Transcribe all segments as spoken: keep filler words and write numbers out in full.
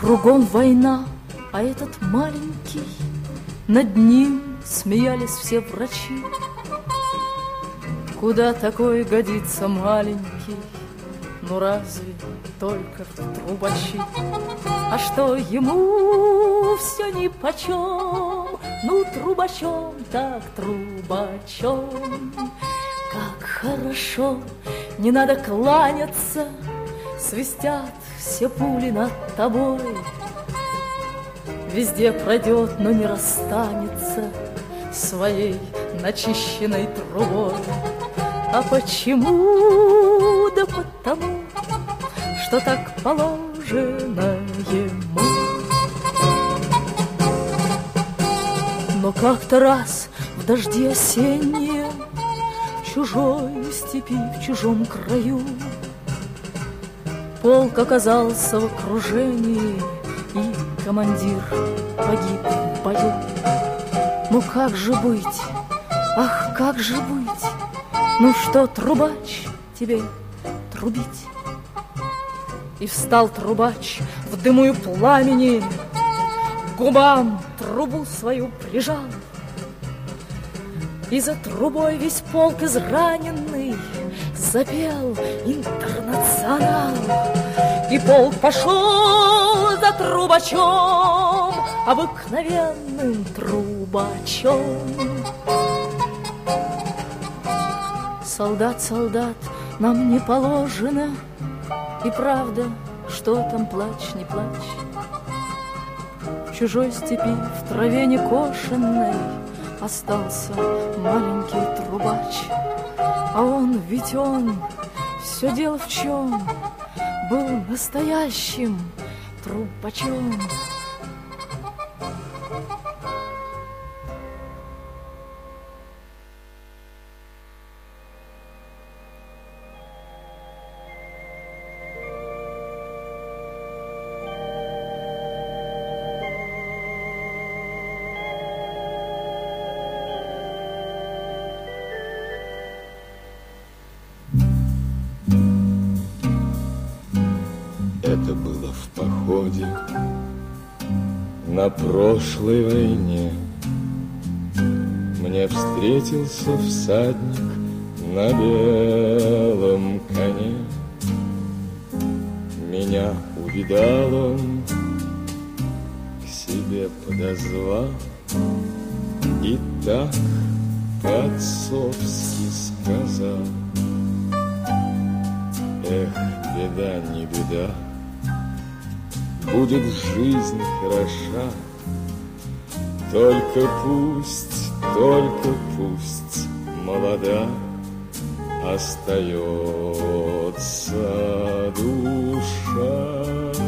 Кругом война, а этот маленький, над ним смеялись все врачи. Куда такой годится маленький? Ну разве только в трубачи? А что ему все нипочем? Ну трубачом так трубачом. Как хорошо, не надо кланяться, свистят все пули над тобой. Везде пройдет, но не расстанется своей начищенной трубой. А почему? Да потому, что так положено ему. Но как-то раз в дожди осенние, в чужой степи, в чужом краю, полк оказался в окружении, и командир погиб в бою. Ну как же быть? Ах, как же быть? Ну что, трубач, тебе трубить? И встал трубач в дыму и пламени, к губам трубу свою прижал. И за трубой весь полк израненный запел «Интернационал». И полк пошел за трубачом, обыкновенным трубачом. Солдат, солдат, нам не положено, и правда, что там, плачь, не плачь. В чужой степи, в траве некошенной, остался маленький трубач. А он, ведь он, все дело в чем, был настоящим трубачом. Это было в походе на прошлой войне. Мне встретился всадник на белом коне. Меня увидал он, к себе подозвал и так по-отцовски сказал: эх, беда не беда, будет жизнь хороша, только пусть, только пусть молода остается душа.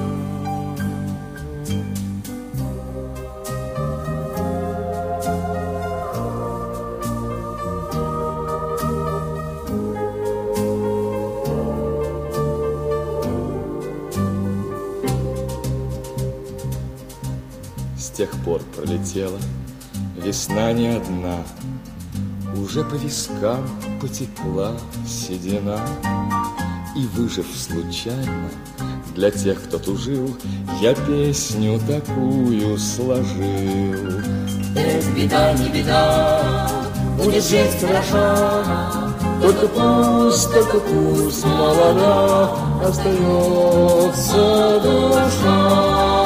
С тех пор пролетела весна не одна, уже по вискам потекла седина. И, выжив случайно, для тех, кто тужил, я песню такую сложил. Эх, беда, не беда, будет жить хорошо, только пусть, только пусть молода остается душа.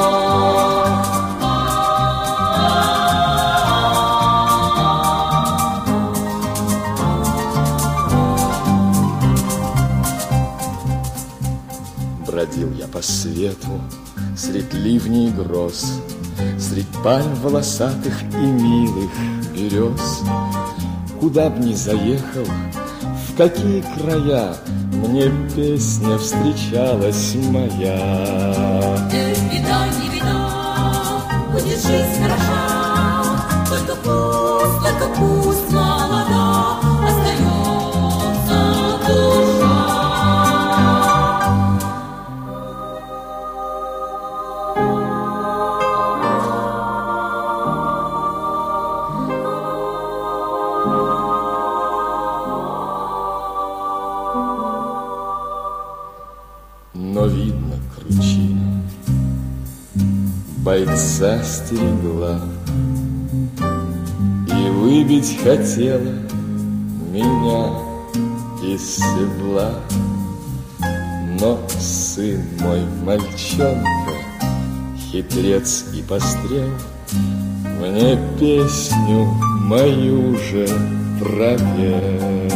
Бродил я по свету средь ливней и гроз, средь пальм волосатых и милых берез. Куда б ни заехал, в какие края, мне песня встречалась моя. Эх, беда, не беда, будет жизнь хороша, только пусть, только пусть молода остается душа. Но видно кручина бойца стерегла и выбить хотела меня из седла. Но сын мой, мальчонка, хитрец и пострел, мне песню мою же пропел.